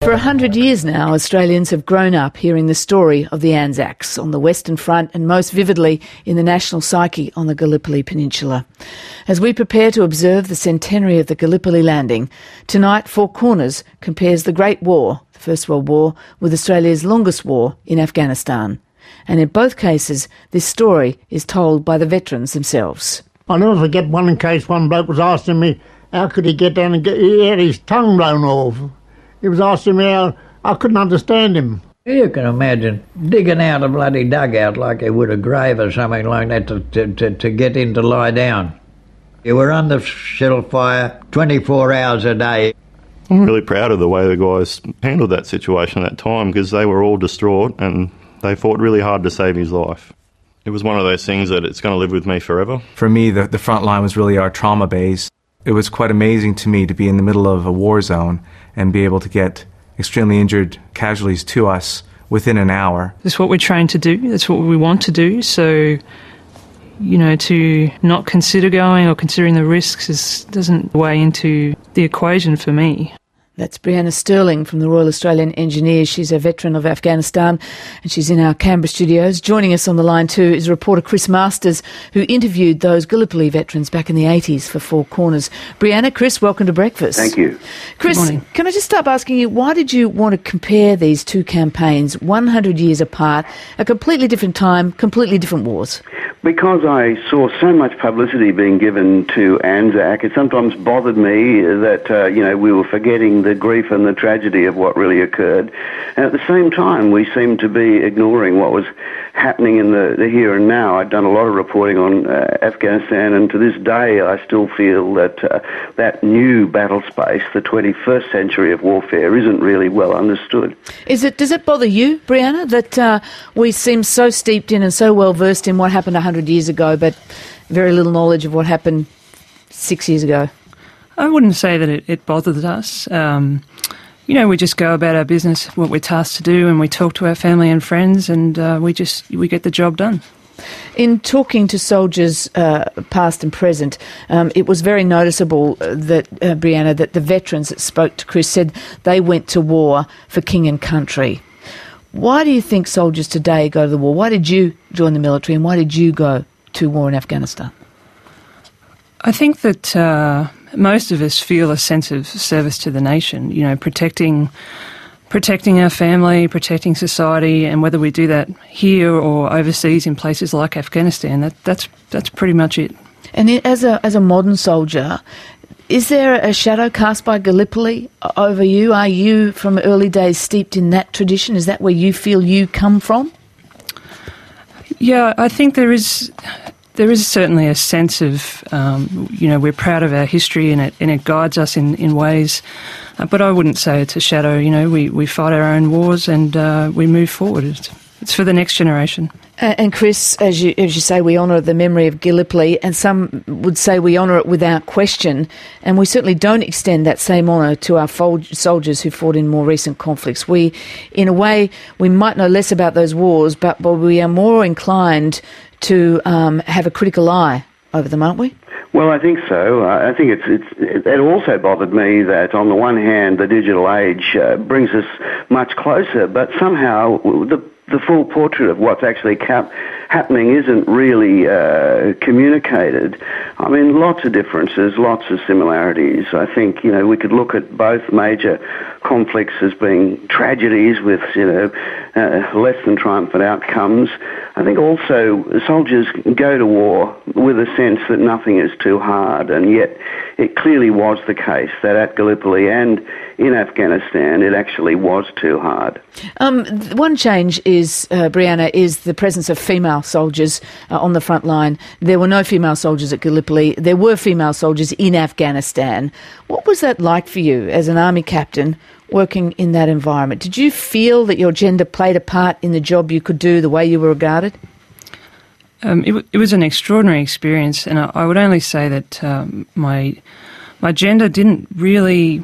For 100 years now, Australians have grown up hearing the story of the Anzacs on the Western Front and most vividly in the national psyche on the Gallipoli Peninsula. As we prepare to observe the centenary of the Gallipoli landing, tonight Four Corners compares the Great War, the First World War, with Australia's longest war in Afghanistan. And in both cases, this story is told by the veterans themselves. I'll never forget one case, one bloke was asking me how could he get down and he had his tongue blown off. He was asking me how, I couldn't understand him. You can imagine digging out a bloody dugout like they would a grave or something like that to get in to lie down. You were under shell fire 24 hours a day. I'm really proud of the way the guys handled that situation at that time because they were all distraught and they fought really hard to save his life. It was one of those things that it's going to live with me forever. For me, the front line was really our trauma base. It was quite amazing to me to be in the middle of a war zone and be able to get extremely injured casualties to us within an hour. That's what we're trained to do. That's what we want to do. So, to not consider going or considering the risks doesn't weigh into the equation for me. That's Brianna Sterling from the Royal Australian Engineers. She's a veteran of Afghanistan and she's in our Canberra studios. Joining us on the line too is reporter Chris Masters, who interviewed those Gallipoli veterans back in the 80s for Four Corners. Brianna, Chris, welcome to breakfast. Thank you. Chris, can I just start by asking you, why did you want to compare these two campaigns 100 years apart, a completely different time, completely different wars? Because I saw so much publicity being given to Anzac, it sometimes bothered me that, we were forgetting the grief and the tragedy of what really occurred. And at the same time, we seemed to be ignoring what was happening in the here and now. I'd done a lot of reporting on Afghanistan, and to this day, I still feel that that new battle space, the 21st century of warfare, isn't really well understood. Does it bother you, Brianna, that we seem so steeped in and so well versed in what happened 100 years ago, but very little knowledge of what happened 6 years ago? I wouldn't say that it bothered us. We just go about our business, what we're tasked to do, and we talk to our family and friends, and we get the job done. In talking to soldiers past and present, it was very noticeable that, Brianna, that the veterans that spoke to Chris said they went to war for king and country. Why do you think soldiers today go to the war? Why did you join the military and why did you go to war in Afghanistan? I think that most of us feel a sense of service to the nation, protecting our family, protecting society, and whether we do that here or overseas in places like Afghanistan, that's pretty much it. And as a modern soldier, is there a shadow cast by Gallipoli over you? Are you from early days steeped in that tradition? Is that where you feel you come from? Yeah, I think there is certainly a sense of, we're proud of our history and it guides us in ways, but I wouldn't say it's a shadow. We fight our own wars and we move forward. It's for the next generation. And Chris, as you say, we honour the memory of Gallipoli, and some would say we honour it without question, and we certainly don't extend that same honour to our soldiers who fought in more recent conflicts. We, in a way, we might know less about those wars, but we are more inclined to have a critical eye over them, aren't we? Well, I think so. I think it also bothered me that on the one hand, the digital age brings us much closer, but somehow the full portrait of what's actually happening isn't really communicated. I mean, lots of differences, lots of similarities. I think, we could look at both major conflicts as being tragedies with, less than triumphant outcomes. I think also soldiers go to war with a sense that nothing is too hard, and yet it clearly was the case that at Gallipoli and in Afghanistan it actually was too hard. One change is, Brianna, is the presence of female soldiers on the front line. There were no female soldiers at Gallipoli. There were female soldiers in Afghanistan. What was that like for you as an army captain working in that environment? Did you feel that your gender played a part in the job you could do, the way you were regarded? It was an extraordinary experience, and I would only say that my gender didn't really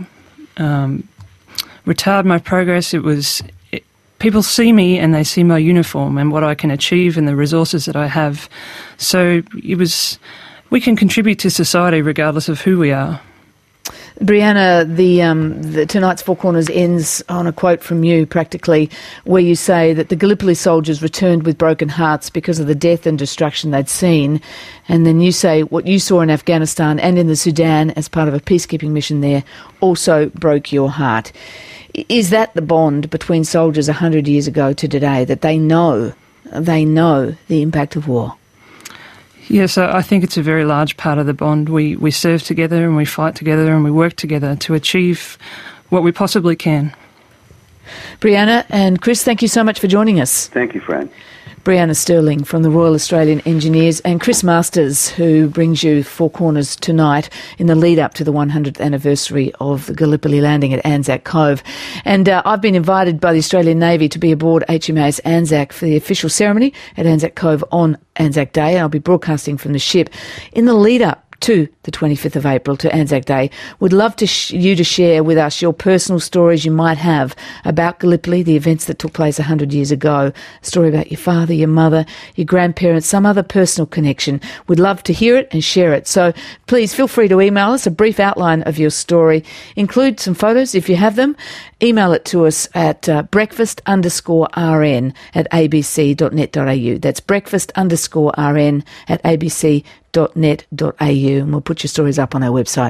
retard my progress. People see me and they see my uniform and what I can achieve and the resources that I have. So we can contribute to society regardless of who we are. Brianna, the tonight's Four Corners ends on a quote from you, practically, where you say that the Gallipoli soldiers returned with broken hearts because of the death and destruction they'd seen. And then you say what you saw in Afghanistan and in the Sudan as part of a peacekeeping mission there also broke your heart. Is that the bond between soldiers 100 years ago to today, that they know the impact of war? Yes, I think it's a very large part of the bond. We serve together and we fight together and we work together to achieve what we possibly can. Brianna and Chris, thank you so much for joining us. Thank you, Fran. Brianna Sterling from the Royal Australian Engineers, and Chris Masters, who brings you Four Corners tonight in the lead-up to the 100th anniversary of the Gallipoli landing at Anzac Cove. And I've been invited by the Australian Navy to be aboard HMAS Anzac for the official ceremony at Anzac Cove on Anzac Day. I'll be broadcasting from the ship in the lead-up to the 25th of April, to Anzac Day. Would love to you to share with us your personal stories you might have about Gallipoli, the events that took place 100 years ago, a story about your father, your mother, your grandparents, some other personal connection. We'd love to hear it and share it. So please feel free to email us a brief outline of your story. Include some photos if you have them. Email it to us at breakfast_rn@abc.net.au. That's breakfast_rn@abc.net.au, and we'll put your stories up on our website.